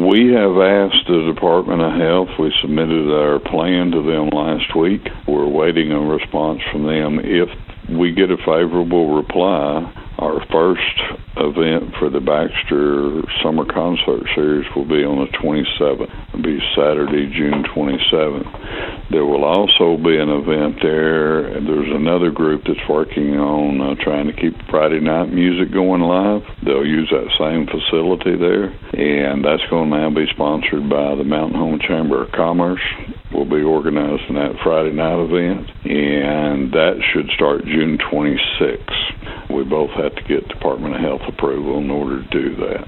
We have asked the Department of Health. We submitted our plan to them last week. We're waiting a response from them. If we get a favorable reply, our first event for the Baxter Summer Concert Series will be on the 27th. It'll be Saturday, June 27th. There will also be an event there. There's another group that's working on trying to keep Friday night music going live. They'll use that same facility there, and that's going to now be sponsored by the Mountain Home Chamber of Commerce. We'll be organizing that Friday night event, and that should start June 26th. We both have to get Department of Health approval in order to do that.